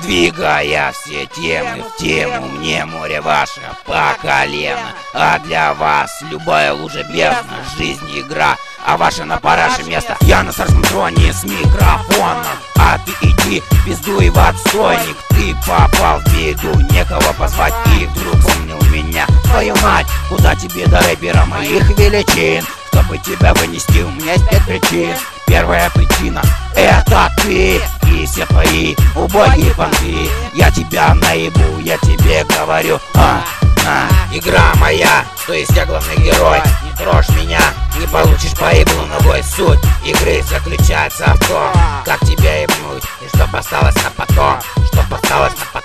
Двигая все темы в тему, мне море ваше по колено. А для вас любая лужа бездна, жизнь игра, а ваша на параше место. Я на царском троне с микрофоном, а ты иди пиздуй в отстойник. Ты попал в беду, некого позвать, и вдруг вспомнил меня. Твою мать, куда тебе до рэпера моих величин? Чтобы тебя вынести, у меня есть 5 причин. Первая причина — это ты и все твои убогие понты. Я тебя наебу, я тебе говорю. Игра моя, то есть я главный герой. Не трожь меня, не получишь по еблу ногой. Суть игры заключается в том, как тебя ебнуть и что осталось на потом, что осталось на потом.